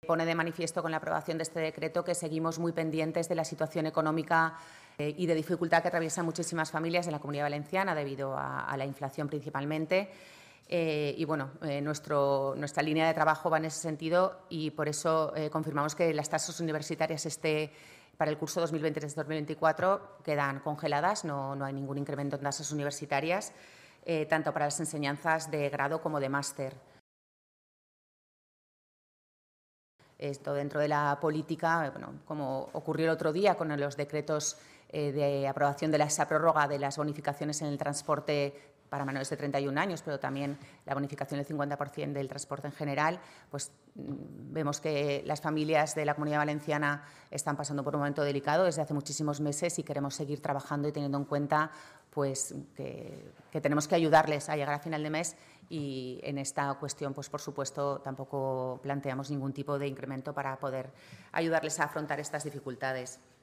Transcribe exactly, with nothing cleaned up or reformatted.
Pone de manifiesto con la aprobación de este decreto que seguimos muy pendientes de la situación económica eh, y de dificultad que atraviesan muchísimas familias en la Comunidad Valenciana debido a, a la inflación principalmente. Eh, y bueno, eh, nuestro, nuestra línea de trabajo va en ese sentido y por eso eh, confirmamos que las tasas universitarias este, para el curso dos mil veintitrés dos mil veinticuatro quedan congeladas, no, no hay ningún incremento en tasas universitarias, eh, tanto para las enseñanzas de grado como de máster. Esto dentro de la política, bueno, como ocurrió el otro día con los decretos eh, de aprobación de la, esa prórroga de las bonificaciones en el transporte para menores de treinta y un años, pero también la bonificación del cincuenta por cien del transporte en general, pues vemos que las familias de la Comunidad Valenciana están pasando por un momento delicado desde hace muchísimos meses y queremos seguir trabajando y teniendo en cuenta pues, que, que tenemos que ayudarles a llegar a final de mes y en esta cuestión, pues por supuesto, tampoco planteamos ningún tipo de incremento para poder ayudarles a afrontar estas dificultades.